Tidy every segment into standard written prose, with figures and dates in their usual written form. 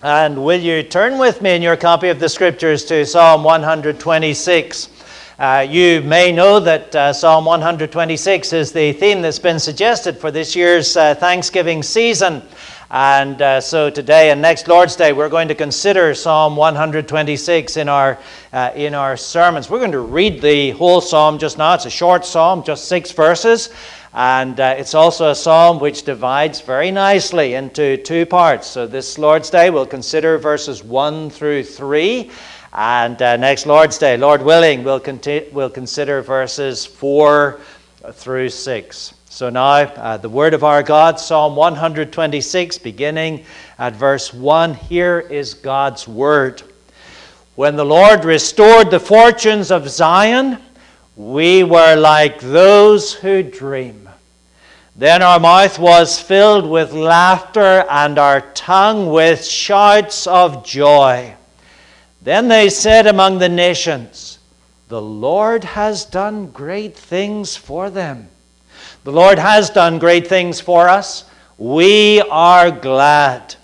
And will you turn with me in your copy of the Scriptures to Psalm 126? You may know that Psalm 126 is the theme that's been suggested for this year's Thanksgiving season. And so today and next Lord's Day, we're going to consider Psalm 126 in our sermons. We're going to read the whole psalm just now. It's a short psalm, just 6 verses. And it's also a psalm which divides very nicely into 2 parts. So this Lord's Day, we'll consider verses 1 through 3. And next Lord's Day, Lord willing, we'll consider verses 4 through 6. So now, the Word of our God, Psalm 126, beginning at verse 1. Here is God's Word. When the Lord restored the fortunes of Zion, we were like those who dream. Then our mouth was filled with laughter and our tongue with shouts of joy. Then they said among the nations, the Lord has done great things for them. The Lord has done great things for us. We are glad.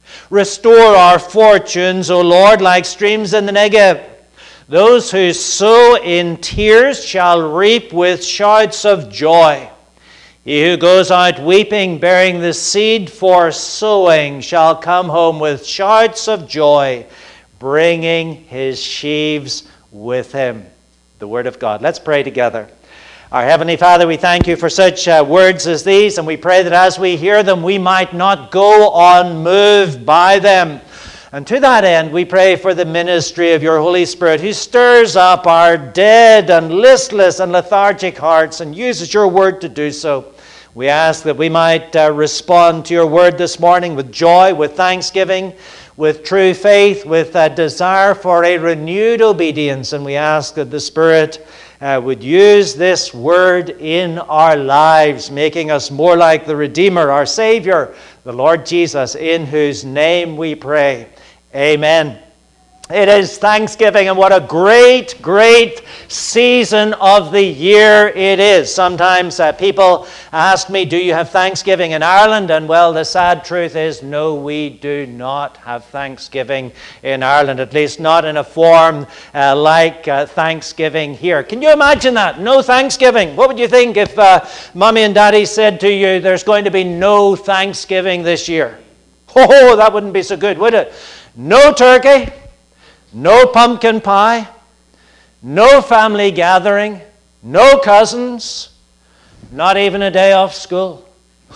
Restore our fortunes, O Lord, like streams in the Negev. Those who sow in tears shall reap with shouts of joy. He who goes out weeping, bearing the seed for sowing, shall come home with shouts of joy, bringing his sheaves with him. The Word of God. Let's pray together. Our Heavenly Father, we thank you for such words as these, and we pray that as we hear them, we might not go unmoved by them. And to that end, we pray for the ministry of your Holy Spirit, who stirs up our dead and listless and lethargic hearts and uses your word to do so. We ask that we might respond to your word this morning with joy, with thanksgiving, with true faith, with a desire for a renewed obedience. And we ask that the Spirit would use this word in our lives, making us more like the Redeemer, our Savior, the Lord Jesus, in whose name we pray. Amen. It is Thanksgiving, and what a great, great season of the year it is. Sometimes people ask me, do you have Thanksgiving in Ireland? And well, the sad truth is, no, we do not have Thanksgiving in Ireland, at least not in a form like Thanksgiving here. Can you imagine that? No Thanksgiving. What would you think if Mommy and Daddy said to you, there's going to be no Thanksgiving this year? Oh, that wouldn't be so good, would it? No turkey. No pumpkin pie, no family gathering, no cousins, not even a day off school.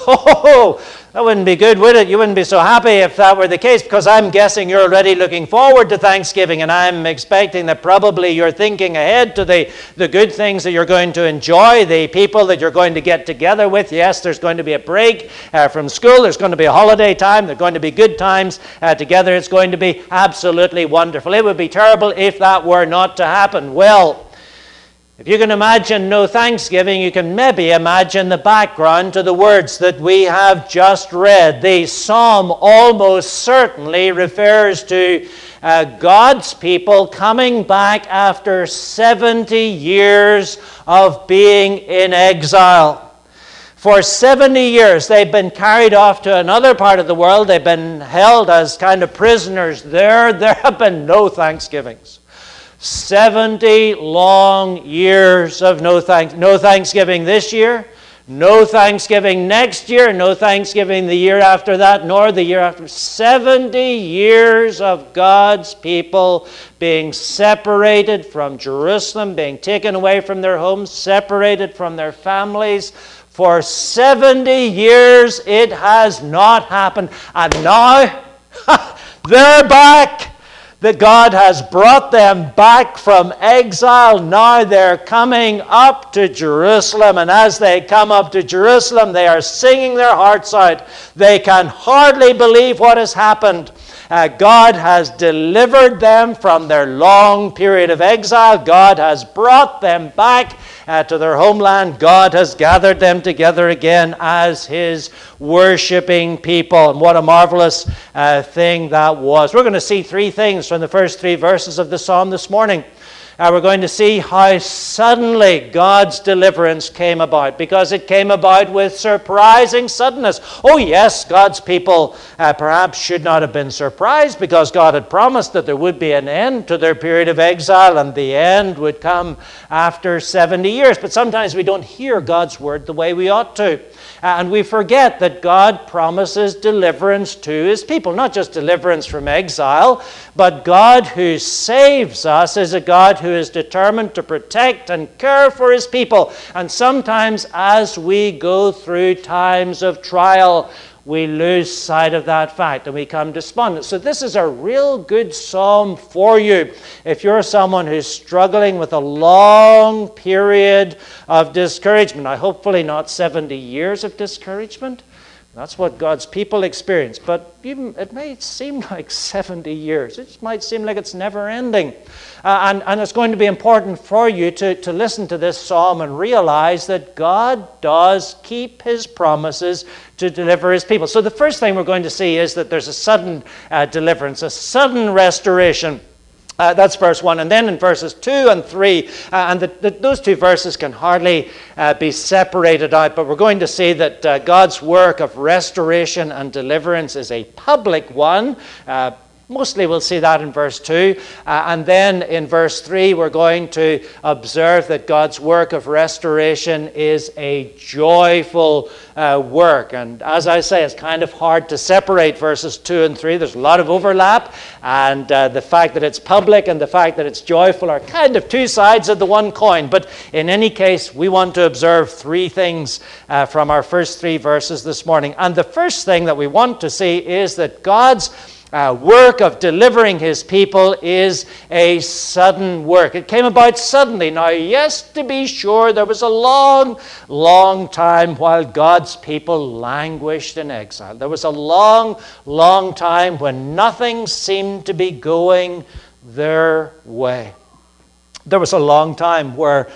Oh, that wouldn't be good, would it? You wouldn't be so happy if that were the case, because I'm guessing you're already looking forward to Thanksgiving, and I'm expecting that probably you're thinking ahead to the good things that you're going to enjoy, the people that you're going to get together with. Yes, there's going to be a break from school. There's going to be a holiday time. There's going to be good times together. It's going to be absolutely wonderful. It would be terrible if that were not to happen. Well, if you can imagine no Thanksgiving, you can maybe imagine the background to the words that we have just read. The psalm almost certainly refers to God's people coming back after 70 years of being in exile. For 70 years, they've been carried off to another part of the world. They've been held as kind of prisoners there. There have been no Thanksgivings. 70 long years of no Thanksgiving this year, no Thanksgiving next year, no Thanksgiving the year after that, nor the year after. 70 years of God's people being separated from Jerusalem, being taken away from their homes, separated from their families. For 70 years it has not happened. And now they're back. That God has brought them back from exile. Now they're coming up to Jerusalem. And as they come up to Jerusalem, they are singing their hearts out. They can hardly believe what has happened. God has delivered them from their long period of exile. God has brought them back to their homeland. God has gathered them together again as His worshiping people. And what a marvelous thing that was. We're going to see 3 things from the first 3 verses of the psalm this morning. we're going to see how suddenly God's deliverance came about, because it came about with surprising suddenness. Oh yes, God's people perhaps should not have been surprised, because God had promised that there would be an end to their period of exile, and the end would come after 70 years. But sometimes we don't hear God's word the way we ought to. And we forget that God promises deliverance to his people. Not just deliverance from exile, but God who saves us is a God who is determined to protect and care for his people. And sometimes as we go through times of trial, we lose sight of that fact and we become despondent. So this is a real good psalm for you if you're someone who's struggling with a long period of discouragement. Hopefully not 70 years of discouragement. That's what God's people experience. But even it may seem like 70 years. It might seem like it's never ending. And it's going to be important for you to listen to this psalm and realize that God does keep his promises to deliver his people. So the first thing we're going to see is that there's a sudden deliverance, a sudden restoration. That's verse 1. And then in verses 2 and 3, and those two verses can hardly be separated out, but we're going to see that God's work of restoration and deliverance is a public one. Mostly we'll see that in verse 2. And then in verse 3, we're going to observe that God's work of restoration is a joyful work. And as I say, it's kind of hard to separate verses 2 and 3. There's a lot of overlap. And the fact that it's public and the fact that it's joyful are kind of two sides of the one coin. But in any case, we want to observe three things from our first three verses this morning. And the first thing that we want to see is that God's work of delivering his people is a sudden work. It came about suddenly. Now, yes, to be sure, there was a long, long time while God's people languished in exile. There was a long, long time when nothing seemed to be going their way. There was a long time where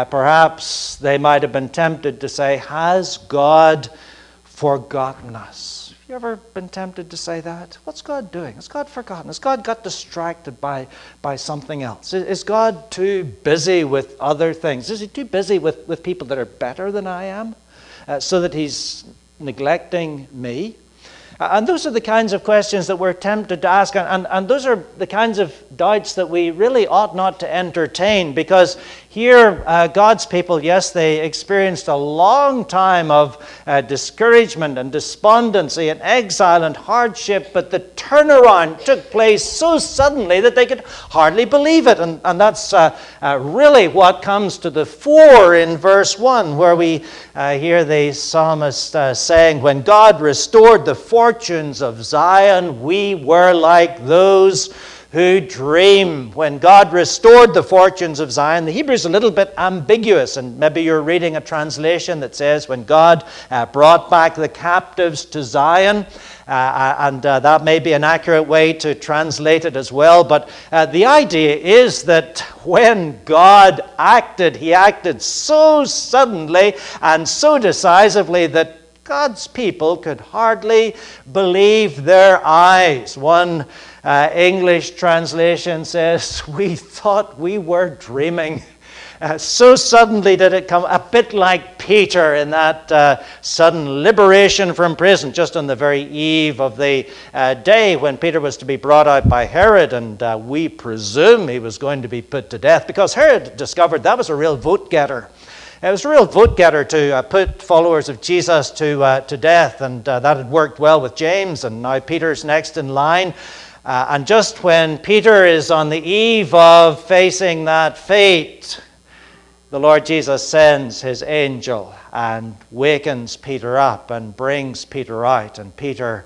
perhaps they might have been tempted to say, has God forgotten us? You ever been tempted to say that? What's God doing? Has God forgotten? Has God got distracted by something else? Is God too busy with other things? Is he too busy with people that are better than I am so that he's neglecting me? And those are the kinds of questions that we're tempted to ask. And those are the kinds of doubts that we really ought not to entertain, because here, God's people, yes, they experienced a long time of discouragement and despondency and exile and hardship, but the turnaround took place so suddenly that they could hardly believe it. And that's really what comes to the fore in verse 1, where we hear the psalmist saying, when God restored the fortunes of Zion, we were like those who dream. When God restored the fortunes of Zion, the Hebrew is a little bit ambiguous, and maybe you're reading a translation that says when God brought back the captives to Zion, and that may be an accurate way to translate it as well, but the idea is that when God acted, he acted so suddenly and so decisively that God's people could hardly believe their eyes. One English translation says, we thought we were dreaming. So suddenly did it come, a bit like Peter in that sudden liberation from prison, just on the very eve of the day when Peter was to be brought out by Herod, and we presume he was going to be put to death, because Herod discovered that was a real vote-getter. It was a real vote-getter to put followers of Jesus to death, and that had worked well with James, and now Peter's next in line. And just when Peter is on the eve of facing that fate, the Lord Jesus sends his angel and wakens Peter up and brings Peter out. And Peter,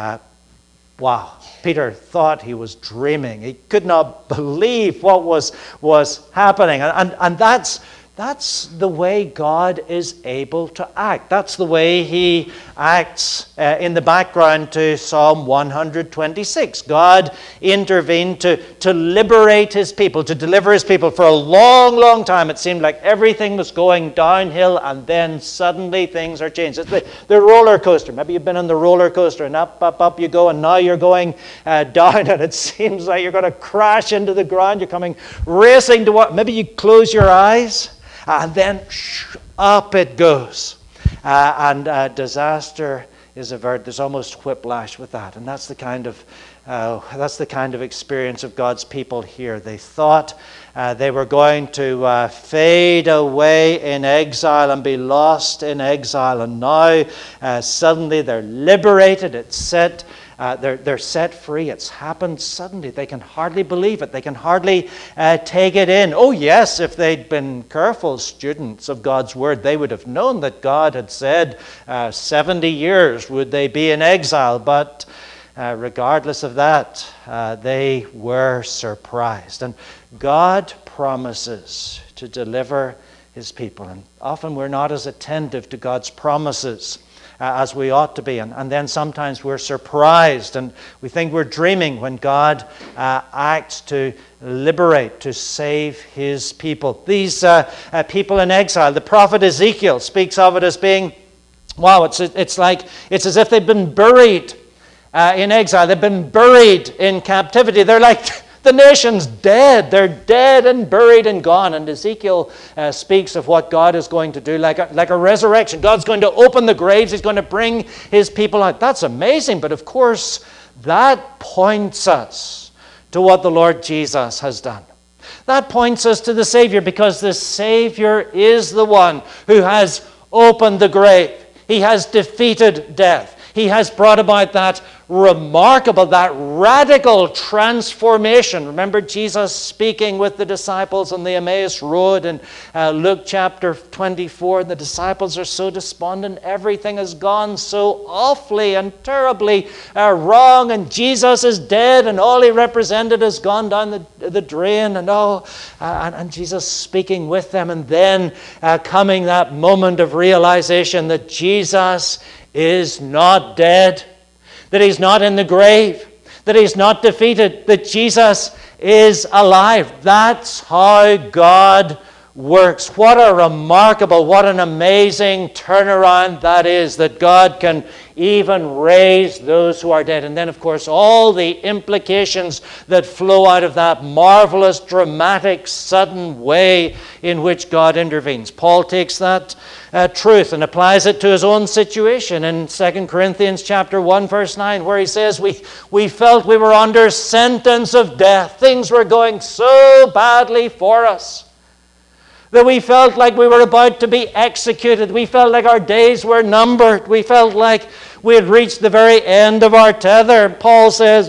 Peter thought he was dreaming. He could not believe what was happening. And that's That's the way God is able to act. That's the way He acts in the background to Psalm 126. God intervened to liberate His people, to deliver His people. For a long, long time, it seemed like everything was going downhill, and then suddenly things are changed. It's the roller coaster. Maybe you've been on the roller coaster, and up you go, and now you're going down, and it seems like you're going to crash into the ground. You're coming racing to what? Maybe you close your eyes, and then up it goes. And disaster is averted. There's almost whiplash with that. And that's the kind of experience of God's people here. They thought they were going to fade away in exile and be lost in exile. And now suddenly they're liberated. It's set. They're set free. It's happened suddenly. They can hardly believe it. They can hardly take it in. Oh yes, if they'd been careful students of God's Word, they would have known that God had said 70 years would they be in exile. But regardless of that, they were surprised. And God promises to deliver His people. And often we're not as attentive to God's promises as we ought to be. And then sometimes we're surprised and we think we're dreaming when God acts to liberate, to save His people. These people in exile, the prophet Ezekiel speaks of it as being, wow, it's as if they've been buried in exile. They've been buried in captivity. They're like the nation's dead. They're dead and buried and gone. And Ezekiel speaks of what God is going to do, like a resurrection. God's going to open the graves. He's going to bring His people out. That's amazing. But of course, that points us to what the Lord Jesus has done. That points us to the Savior, because the Savior is the one who has opened the grave. He has defeated death. He has brought about that remarkable, that radical transformation. Remember Jesus speaking with the disciples on the Emmaus Road in Luke chapter 24. The disciples are so despondent. Everything has gone so awfully and terribly wrong, and Jesus is dead, and all He represented has gone down the drain, and Jesus speaking with them, and then coming that moment of realization that Jesus is not dead, that He's not in the grave, that He's not defeated, that Jesus is alive. That's how God works. What a remarkable, what an amazing turnaround that is, that God can even raise those who are dead. And then, of course, all the implications that flow out of that marvelous, dramatic, sudden way in which God intervenes. Paul takes that truth and applies it to his own situation in 2 Corinthians chapter 1, verse 9, where he says, we felt we were under sentence of death. Things were going so badly for us that we felt like we were about to be executed. We felt like our days were numbered. We felt like we had reached the very end of our tether. Paul says,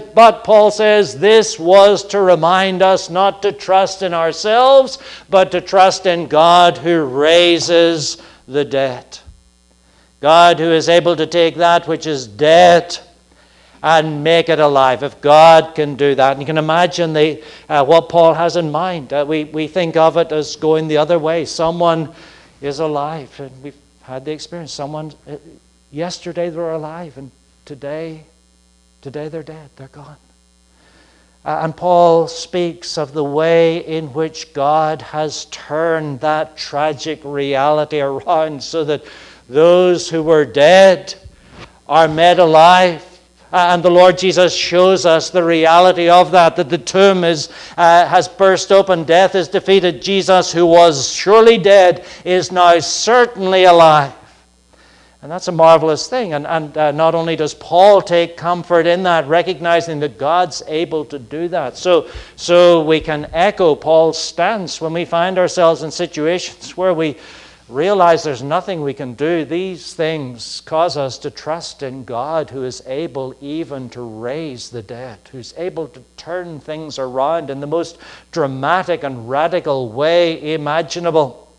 this was to remind us not to trust in ourselves, but to trust in God who raises the dead. God who is able to take that which is dead and make it alive. If God can do that, and you can imagine what Paul has in mind. We think of it as going the other way. Someone is alive, and we've had the experience. Someone, yesterday they were alive, and today they're dead. They're gone. And Paul speaks of the way in which God has turned that tragic reality around so that those who were dead are made alive. And the Lord Jesus shows us the reality of that the tomb has burst open, death is defeated. Jesus, who was surely dead, is now certainly alive. And that's a marvelous thing. And not only does Paul take comfort in that, recognizing that God's able to do that. So we can echo Paul's stance when we find ourselves in situations where we realize there's nothing we can do. These things cause us to trust in God, who is able even to raise the dead, who's able to turn things around in the most dramatic and radical way imaginable.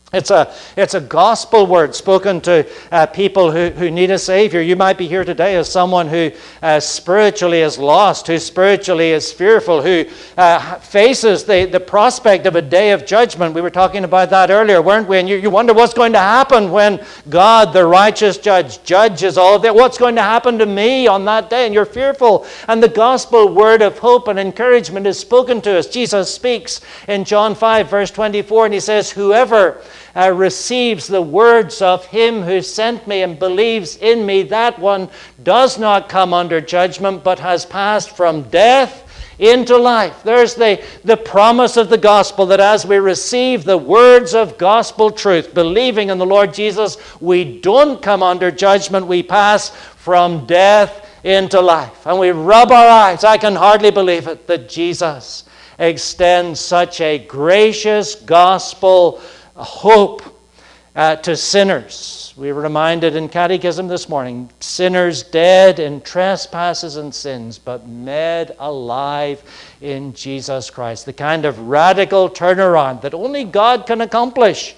It's a gospel word spoken to people who need a Savior. You might be here today as someone who spiritually is lost, who spiritually is fearful, who faces the prospect of a day of judgment. We were talking about that earlier, weren't we? And you wonder what's going to happen when God, the righteous judge, judges all of that. What's going to happen to me on that day? And you're fearful. And the gospel word of hope and encouragement is spoken to us. Jesus speaks in John 5, verse 24, and he says, whoever receives the words of him who sent me and believes in me, that one does not come under judgment, but has passed from death into life. There's the promise of the gospel that as we receive the words of gospel truth, believing in the Lord Jesus, we don't come under judgment, we pass from death into life. And we rub our eyes, I can hardly believe it, that Jesus extends such a gracious gospel hope to sinners. We were reminded in Catechism this morning, sinners dead in trespasses and sins, but made alive in Jesus Christ. The kind of radical turnaround that only God can accomplish.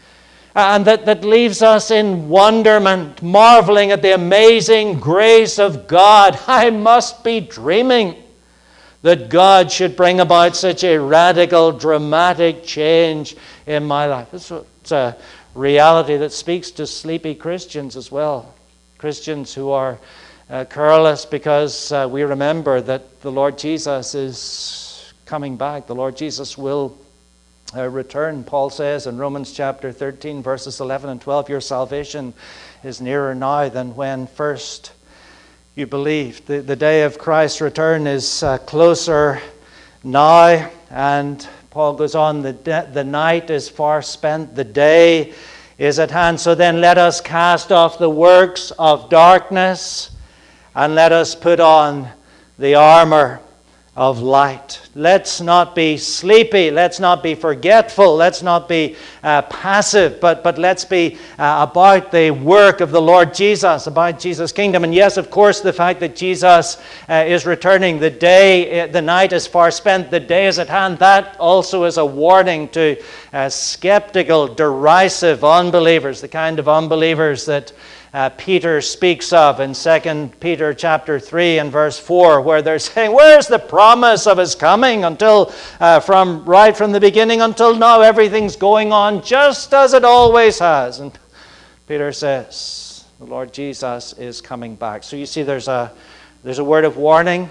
And that leaves us in wonderment, marveling at the amazing grace of God. I must be dreaming that God should bring about such a radical, dramatic change in my life. It's a reality that speaks to sleepy Christians as well. Christians who are careless because we remember that the Lord Jesus is coming back. The Lord Jesus will return. Paul says in Romans chapter 13, verses 11 and 12, your salvation is nearer now than when first you believed. The day of Christ's return is closer now, and Paul goes on, the night is far spent, the day is at hand. So then let us cast off the works of darkness and let us put on the armor of light. Let's not be sleepy. Let's not be forgetful. Let's not be passive, but let's be about the work of the Lord Jesus, about Jesus' kingdom. And yes, of course, the fact that Jesus is returning, the night is far spent, the day is at hand, that also is a warning to skeptical, derisive unbelievers, the kind of unbelievers that Peter speaks of in 2 Peter chapter 3 and verse 4, where they're saying, where's the promise of his coming? Until from the beginning until now, everything's going on just as it always has. And Peter says, the Lord Jesus is coming back. So you see, there's a word of warning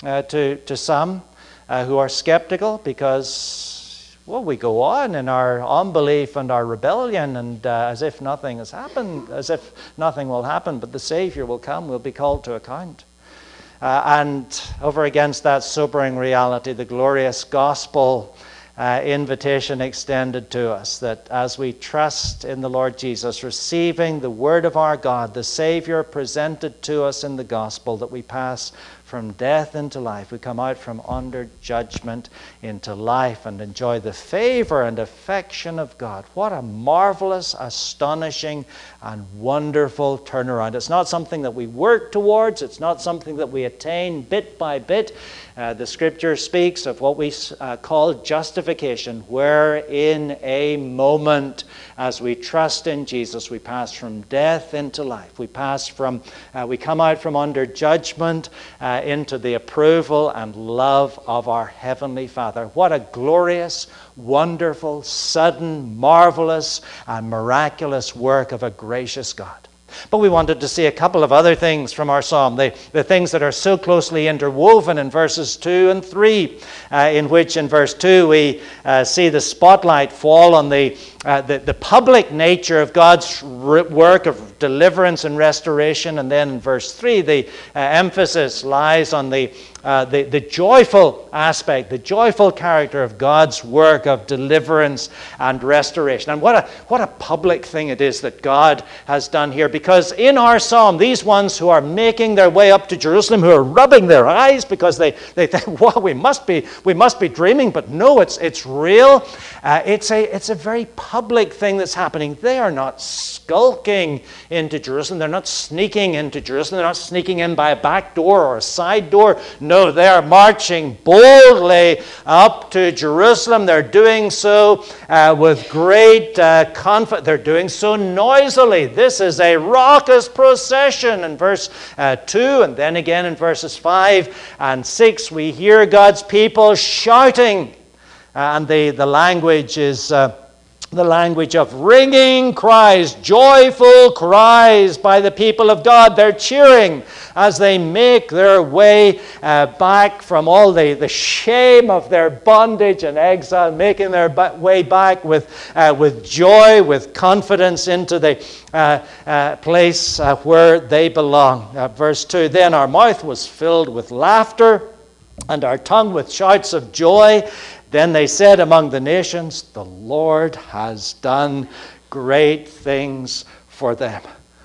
to some who are skeptical, because we go on in our unbelief and our rebellion, and as if nothing has happened, as if nothing will happen, but the Savior will come, we'll be called to account. And over against that sobering reality, the glorious gospel invitation extended to us, that as we trust in the Lord Jesus, receiving the word of our God, the Savior presented to us in the gospel, that we pass from death into life. We come out from under judgment into life and enjoy the favor and affection of God. What a marvelous, astonishing, and wonderful turnaround. It's not something that we work towards. It's not something that we attain bit by bit. The Scripture speaks of what we call justification, where in a moment, as we trust in Jesus, we pass from death into life. We come out from under judgment into the approval and love of our Heavenly Father. What a glorious, wonderful, sudden, marvelous, and miraculous work of a gracious God. But we wanted to see a couple of other things from our psalm, the things that are so closely interwoven in verses 2 and 3, in which in verse 2 we see the spotlight fall on the public nature of God's work of deliverance and restoration, and then in verse 3 the emphasis lies on the joyful aspect, the joyful character of God's work of deliverance and restoration. And what a public thing it is that God has done here, because because in our psalm, these ones who are making their way up to Jerusalem, who are rubbing their eyes because they think, wow, we must be dreaming, but no, it's real. It's a very public thing that's happening. They are not skulking into Jerusalem. They're not sneaking into Jerusalem. They're not sneaking in by a back door or a side door. No, they are marching boldly up to Jerusalem. They're doing so with great confidence. They're doing so noisily. This is a raucous procession. In verse 2 and then again in verses 5 and 6, we hear God's people shouting. And the language is the language of ringing cries, joyful cries by the people of God. They're cheering as they make their way back from all the shame of their bondage and exile, making their way back with joy, with confidence into the place where they belong. Verse 2, then our mouth was filled with laughter and our tongue with shouts of joy. Then they said among the nations, the Lord has done great things for them.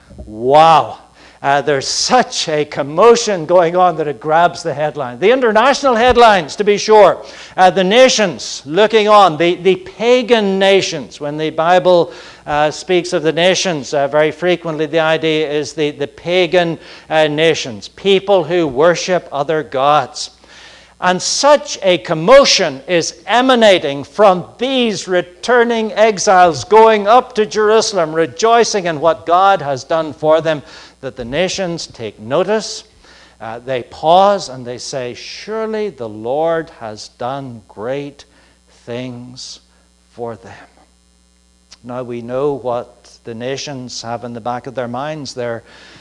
Wow. There's such a commotion going on that it grabs the headline. The international headlines, to be sure. The nations looking on, the pagan nations. When the Bible speaks of the nations, very frequently the idea is the pagan nations, people who worship other gods. And such a commotion is emanating from these returning exiles going up to Jerusalem, rejoicing in what God has done for them, that the nations take notice. They pause and they say, surely the Lord has done great things for them. Now we know what the nations have in the back of their minds. They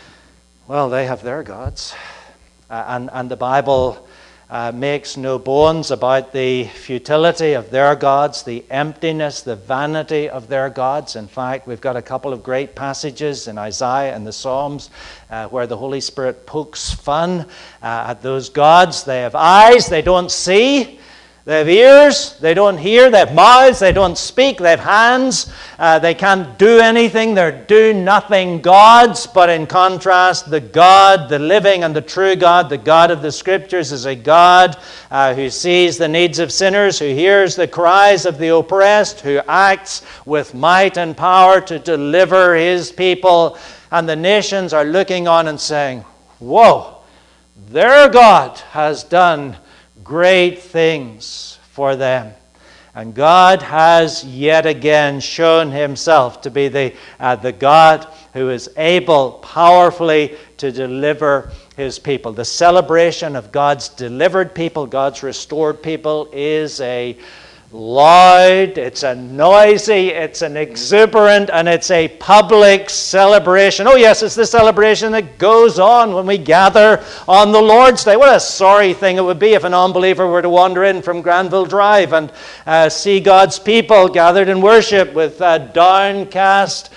have their gods. And the Bible makes no bones about the futility of their gods, the emptiness, the vanity of their gods. In fact, we've got a couple of great passages in Isaiah and the Psalms where the Holy Spirit pokes fun at those gods. They have eyes, they don't see. They have ears, they don't hear. They have mouths, they don't speak. They have hands, they can't do anything. They're do-nothing gods. But in contrast, the God, the living and the true God, the God of the Scriptures, is a God who sees the needs of sinners, who hears the cries of the oppressed, who acts with might and power to deliver His people. And the nations are looking on and saying, whoa, their God has done great things for them. And God has yet again shown Himself to be the God who is able powerfully to deliver His people. The celebration of God's delivered people, God's restored people, is a loud, it's a noisy, it's an exuberant, and it's a public celebration. Oh yes, it's the celebration that goes on when we gather on the Lord's Day. What a sorry thing it would be if an unbeliever were to wander in from Granville Drive and see God's people gathered in worship with downcast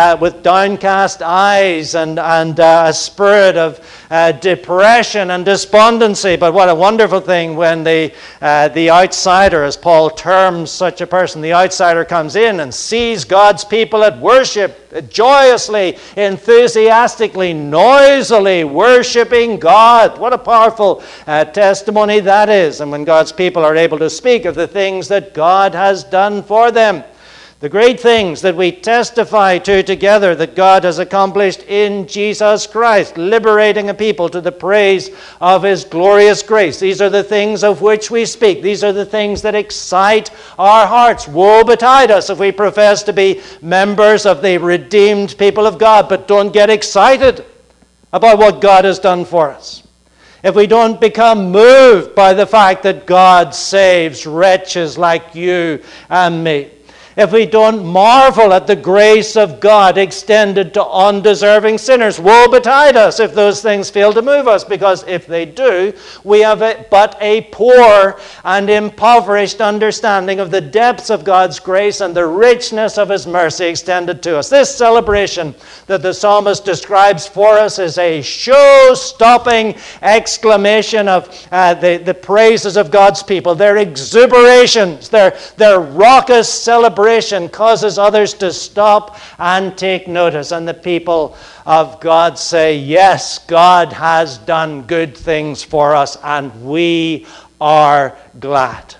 eyes and a spirit of depression and despondency. But what a wonderful thing when the outsider, as Paul terms such a person, the outsider comes in and sees God's people at worship, joyously, enthusiastically, noisily worshiping God. What a powerful testimony that is. And when God's people are able to speak of the things that God has done for them, the great things that we testify to together that God has accomplished in Jesus Christ, liberating a people to the praise of His glorious grace. These are the things of which we speak. These are the things that excite our hearts. Woe betide us if we profess to be members of the redeemed people of God, but don't get excited about what God has done for us. If we don't become moved by the fact that God saves wretches like you and me, if we don't marvel at the grace of God extended to undeserving sinners, woe betide us if those things fail to move us, because if they do, we have but a poor and impoverished understanding of the depths of God's grace and the richness of His mercy extended to us. This celebration that the psalmist describes for us is a show-stopping exclamation of the praises of God's people, their exuberations, their raucous celebrations cooperation causes others to stop and take notice. And the people of God say, yes, God has done good things for us, and we are glad.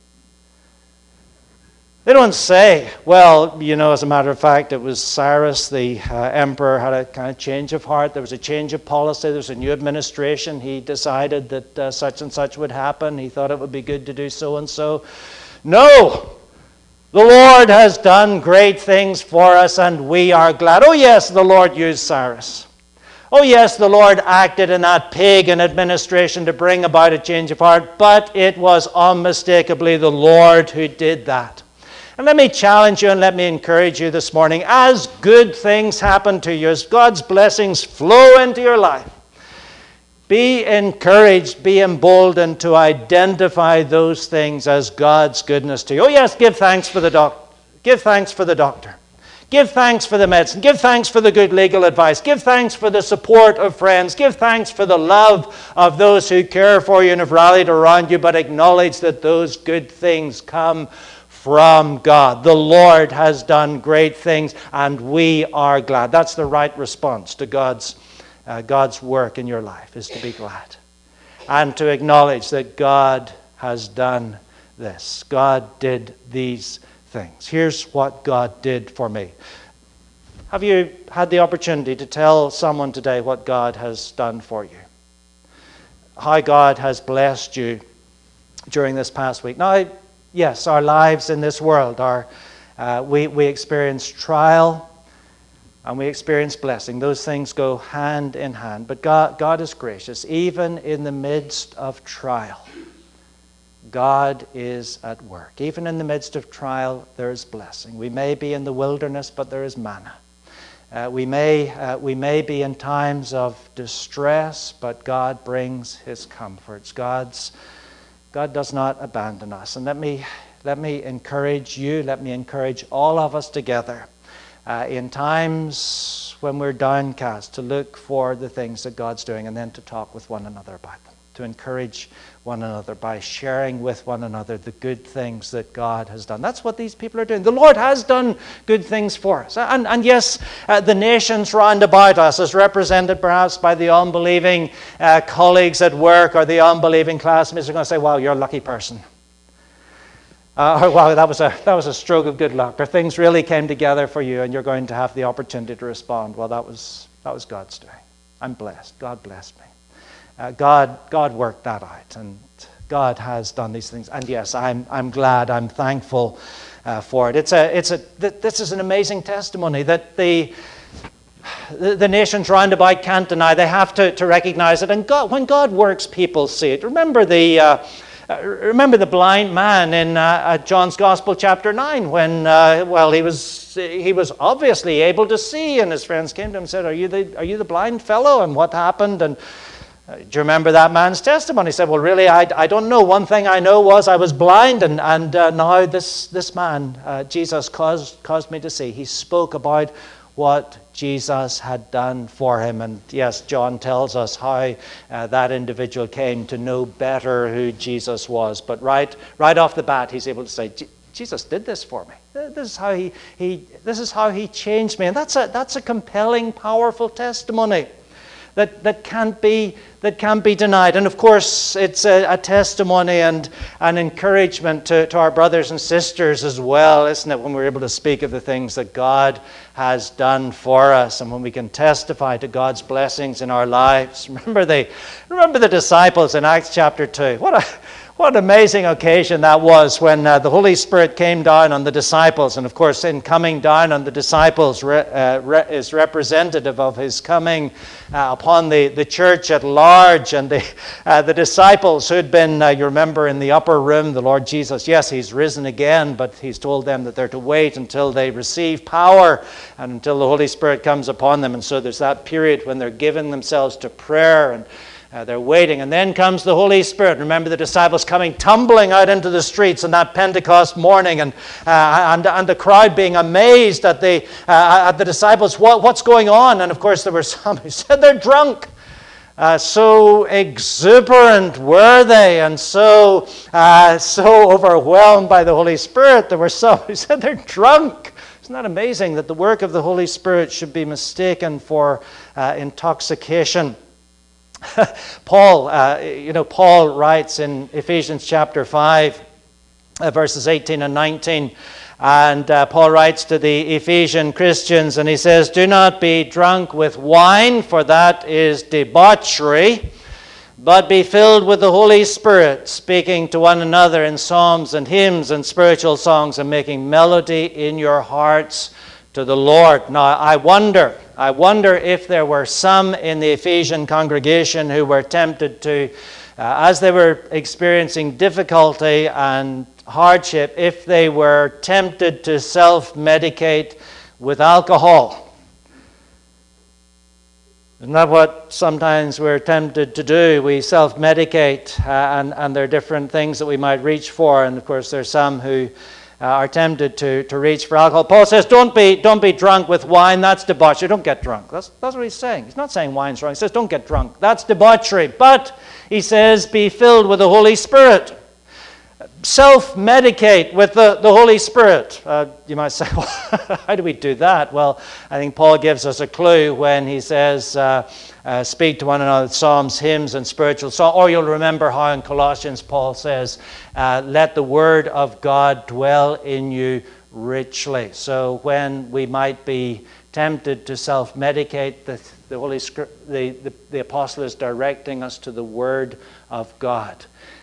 They don't say, well, as a matter of fact, it was Cyrus, the emperor, had a kind of change of heart. There was a change of policy. There was a new administration. He decided that such and such would happen. He thought it would be good to do so and so. No! The Lord has done great things for us, and we are glad. Oh, yes, the Lord used Cyrus. Oh, yes, the Lord acted in that pagan administration to bring about a change of heart, but it was unmistakably the Lord who did that. And let me challenge you and let me encourage you this morning. As good things happen to you, as God's blessings flow into your life, be encouraged, be emboldened to identify those things as God's goodness to you. Oh yes, give thanks for the doctor. Give thanks for the doctor. Give thanks for the medicine. Give thanks for the good legal advice. Give thanks for the support of friends. Give thanks for the love of those who care for you and have rallied around you, but acknowledge that those good things come from God. The Lord has done great things, and we are glad. That's the right response to God's work in your life, is to be glad and to acknowledge that God has done this. God did these things. Here's what God did for me. Have you had the opportunity to tell someone today what God has done for you? How God has blessed you during this past week? Now, yes, our lives in this world we experience trial and we experience blessing. Those things go hand in hand. But God is gracious. Even in the midst of trial, God is at work. Even in the midst of trial, there is blessing. We may be in the wilderness, but there is manna. We may be in times of distress, but God brings His comforts. God does not abandon us. And let me encourage you, let me encourage all of us together in times when we're downcast to look for the things that God's doing and then to talk with one another about them, to encourage one another by sharing with one another the good things that God has done. That's what these people are doing. The Lord has done good things for us. And yes, the nations round about us, as represented perhaps by the unbelieving colleagues at work or the unbelieving classmates, are going to say, wow, you're a lucky person. Or wow, that was a stroke of good luck. Or things really came together for you and you're going to have the opportunity to respond. Well, that was God's doing. I'm blessed. God blessed me. God worked that out, and God has done these things. And yes, I'm glad, I'm thankful for it. This is an amazing testimony that the nations round about can't deny. They have to recognize it. And when God works, people see it. Remember the blind man in John's Gospel, chapter 9, when he was obviously able to see, and his friends came to him and said, "Are you the blind fellow? And what happened?" And do you remember that man's testimony? He said, well, really, I don't know. One thing I know was I was blind, and now this man, Jesus, caused me to see. He spoke about what Jesus had done for him. And yes, John tells us how that individual came to know better who Jesus was. But right off the bat, he's able to say, Jesus did this for me. This is how he changed me. And that's a compelling, powerful testimony that can't be denied. And of course, it's a testimony and an encouragement to our brothers and sisters as well, isn't it, when we're able to speak of the things that God has done for us and when we can testify to God's blessings in our lives. Remember the disciples in Acts chapter 2. What an amazing occasion that was when the Holy Spirit came down on the disciples. And of course, in coming down on the disciples is representative of his coming upon the church at large. And the disciples who had been, you remember, in the upper room, the Lord Jesus, yes, he's risen again, but he's told them that they're to wait until they receive power and until the Holy Spirit comes upon them. And so there's that period when they're giving themselves to prayer and they're waiting, and then comes the Holy Spirit. Remember the disciples coming tumbling out into the streets on that Pentecost morning, and the crowd being amazed at the disciples. What's going on? And of course, there were some who said they're drunk. So exuberant were they, and so overwhelmed by the Holy Spirit. There were some who said they're drunk. Isn't that amazing that the work of the Holy Spirit should be mistaken for intoxication? Paul writes in Ephesians chapter 5, verses 18 and 19, and Paul writes to the Ephesian Christians, and he says, "Do not be drunk with wine, for that is debauchery, but be filled with the Holy Spirit, speaking to one another in psalms and hymns and spiritual songs, and making melody in your hearts to the Lord." Now, I wonder if there were some in the Ephesian congregation who were tempted to, as they were experiencing difficulty and hardship, if they were tempted to self-medicate with alcohol. Isn't that what sometimes we're tempted to do? We self-medicate, and there are different things that we might reach for, and of course there's some who are tempted to reach for alcohol. Paul says, don't be drunk with wine, that's debauchery. Don't get drunk. That's what he's saying. He's not saying wine's wrong. He says, don't get drunk. That's debauchery. But, he says, be filled with the Holy Spirit. Self-medicate with the Holy Spirit. You might say, well, how do we do that? Well, I think Paul gives us a clue when he says, speak to one another with psalms, hymns, and spiritual songs. Or you'll remember how in Colossians Paul says, let the word of God dwell in you richly. So when we might be tempted to self-medicate, the Holy Spirit, the apostle is directing us to the word of God.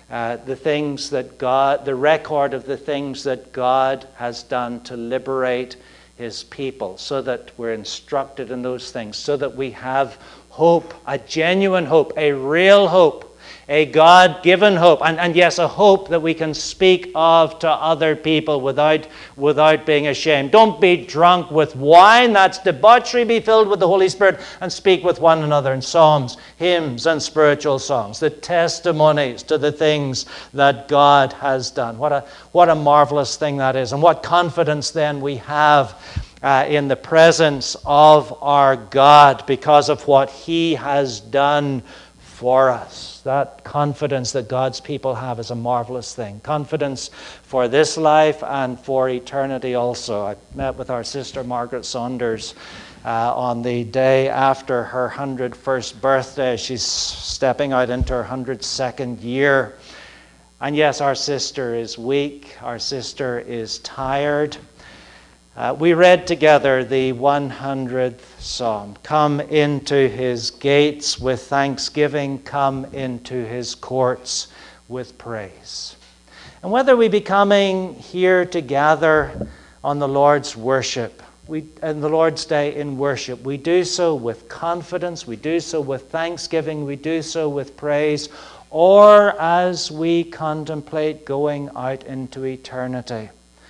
The record of the things that God has done to liberate his people, so that we're instructed in those things, so that we have hope, a genuine hope, a real hope, a God-given hope, and yes, a hope that we can speak of to other people without being ashamed. Don't be drunk with wine, that's debauchery. Be filled with the Holy Spirit and speak with one another in psalms, hymns, and spiritual songs, the testimonies to the things that God has done. What a marvelous thing that is, and what confidence then we have in the presence of our God because of what he has done for us. That confidence that God's people have is a marvelous thing. Confidence for this life and for eternity also. I met with our sister Margaret Saunders on the day after her 101st birthday. She's stepping out into her 102nd year. And yes, our sister is weak. Our sister is tired. We read together the 100th Psalm. Come into his gates with thanksgiving. Come into his courts with praise. And whether we be coming here to gather on the Lord's worship, and the Lord's Day in worship, we do so with confidence, we do so with thanksgiving, we do so with praise, or as we contemplate going out into eternity.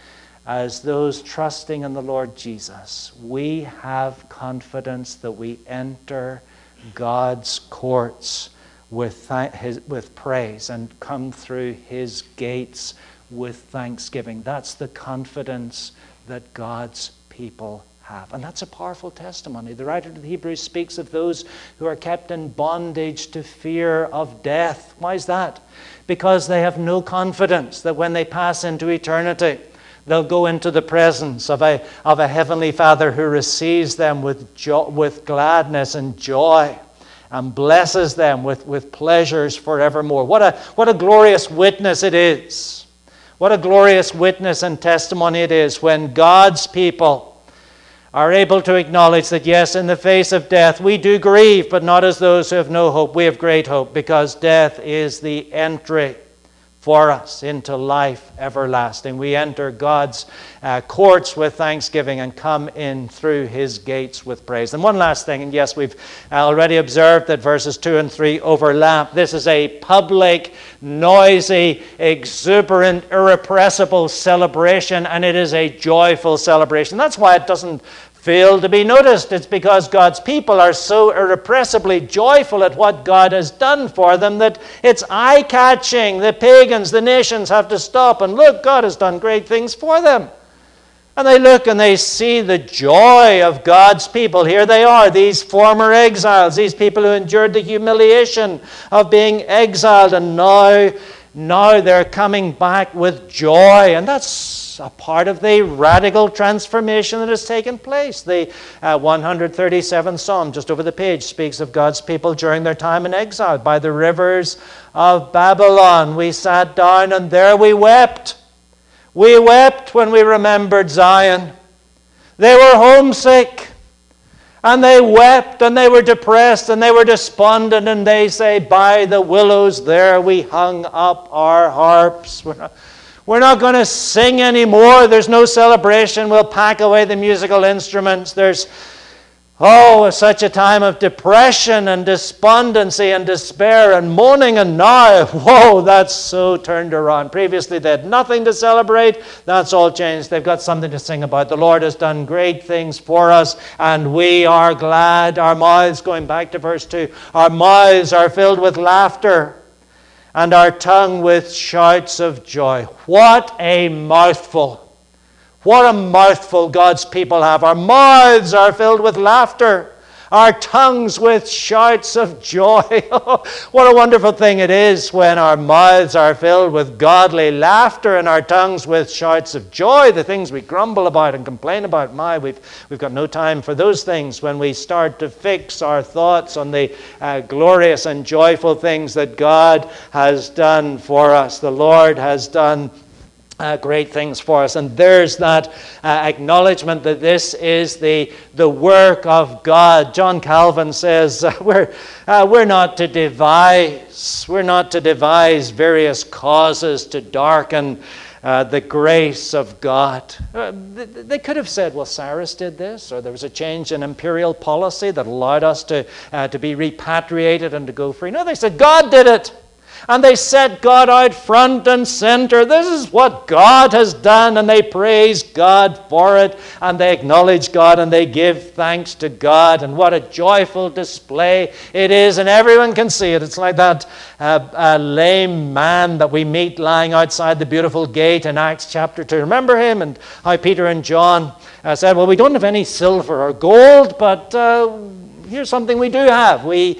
As those trusting in the Lord Jesus, we have confidence that we enter God's courts with praise and come through his gates with thanksgiving. That's the confidence that God's people have. And that's a powerful testimony. The writer of the Hebrews speaks of those who are kept in bondage to fear of death. Why is that? Because they have no confidence that when they pass into eternity, they'll go into the presence of a heavenly Father who receives them with gladness and joy and blesses them with pleasures forevermore. What a glorious witness it is. What a glorious witness and testimony it is when God's people are able to acknowledge that, yes, in the face of death, we do grieve, but not as those who have no hope. We have great hope because death is the entry for us into life everlasting. We enter God's courts with thanksgiving and come in through his gates with praise. And one last thing, and yes, we've already observed that verses 2 and 3 overlap. This is a public, noisy, exuberant, irrepressible celebration, and it is a joyful celebration. That's why it doesn't fail to be noticed. It's because God's people are so irrepressibly joyful at what God has done for them that it's eye-catching. The pagans, the nations have to stop and look, God has done great things for them. And they look and they see the joy of God's people. Here they are, these former exiles, these people who endured the humiliation of being exiled, and now they're coming back with joy. And that's a part of the radical transformation that has taken place. The 137th Psalm, just over the page, speaks of God's people during their time in exile. By the rivers of Babylon we sat down, and there we wept. We wept when we remembered Zion. They were homesick, and they wept, and they were depressed, and they were despondent, and they say, by the willows there we hung up our harps. We're not going to sing anymore. There's no celebration. We'll pack away the musical instruments. There's such a time of depression and despondency and despair and moaning, and now, that's so turned around. Previously they had nothing to celebrate. That's all changed. They've got something to sing about. The Lord has done great things for us, and we are glad. Our mouths, going back to verse 2, our mouths are filled with laughter, and our tongue with shouts of joy. What a mouthful! What a mouthful God's people have. Our mouths are filled with laughter, our tongues with shouts of joy. What a wonderful thing it is when our mouths are filled with godly laughter and our tongues with shouts of joy. The things we grumble about and complain about, we've got no time for those things when we start to fix our thoughts on the glorious and joyful things that God has done for us. The Lord has done great things for us. And there's that acknowledgement that this is the work of God. John Calvin says we're not to devise various causes to darken the grace of God. They could have said, well, Cyrus did this, or there was a change in imperial policy that allowed us to be repatriated and to go free. No, they said God did it. And they set God out front and center. This is what God has done, and they praise God for it, and they acknowledge God, and they give thanks to God. And what a joyful display it is, and everyone can see it. It's like that lame man that we meet lying outside the beautiful gate in Acts chapter 2. Remember him, and how Peter and John said, well, we don't have any silver or gold, but here's something we do have. We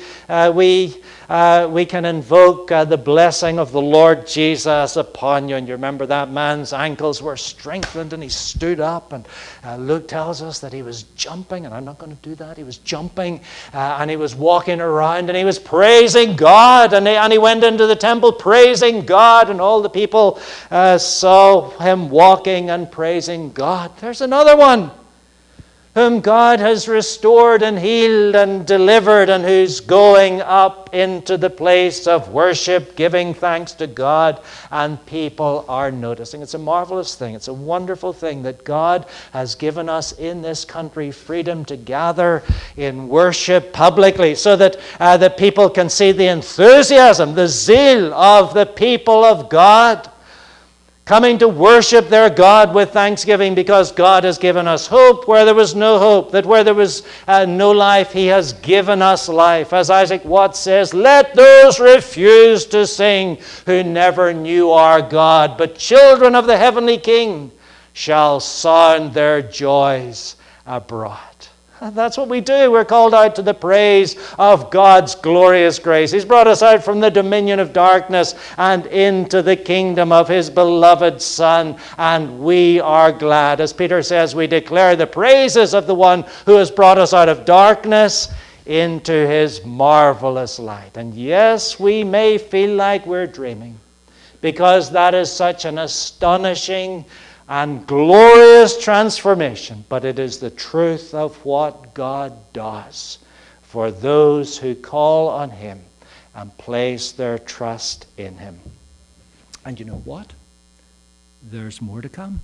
can invoke the blessing of the Lord Jesus upon you. And you remember that man's ankles were strengthened and he stood up. And Luke tells us that he was jumping, and I'm not going to do that. He was jumping and he was walking around and he was praising God. And he went into the temple praising God, and all the people saw him walking and praising God. There's another one whom God has restored and healed and delivered, and who's going up into the place of worship, giving thanks to God, and people are noticing. It's a marvelous thing. It's a wonderful thing that God has given us in this country freedom to gather in worship publicly, so that that people can see the enthusiasm, the zeal of the people of God, coming to worship their God with thanksgiving, because God has given us hope where there was no hope, that where there was no life, He has given us life. As Isaac Watts says, let those refuse to sing who never knew our God, but children of the heavenly King shall sound their joys abroad. That's what we do. We're called out to the praise of God's glorious grace. He's brought us out from the dominion of darkness and into the kingdom of His beloved Son, and we are glad. As Peter says, we declare the praises of the one who has brought us out of darkness into His marvelous light. And yes, we may feel like we're dreaming, because that is such an astonishing and glorious transformation, but it is the truth of what God does for those who call on Him and place their trust in Him. And you know what? There's more to come.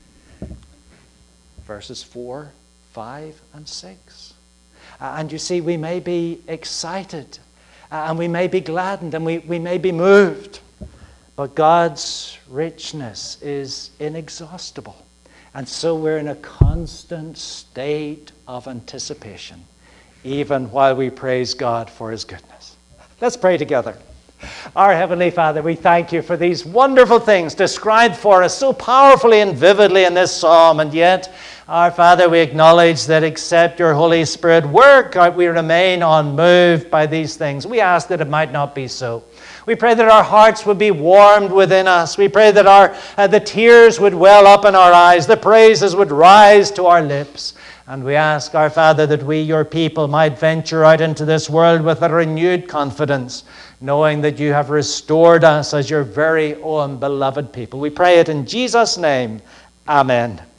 Verses 4, 5, and 6. And you see, we may be excited, and we may be gladdened, and we may be moved. But God's richness is inexhaustible. And so we're in a constant state of anticipation, even while we praise God for His goodness. Let's pray together. Our Heavenly Father, we thank you for these wonderful things described for us so powerfully and vividly in this psalm. And yet, our Father, we acknowledge that except your Holy Spirit work, we remain unmoved by these things. We ask that it might not be so. We pray that our hearts would be warmed within us. We pray that the tears would well up in our eyes, the praises would rise to our lips. And we ask, our Father, that we, your people, might venture out into this world with a renewed confidence, knowing that you have restored us as your very own beloved people. We pray it in Jesus' name. Amen.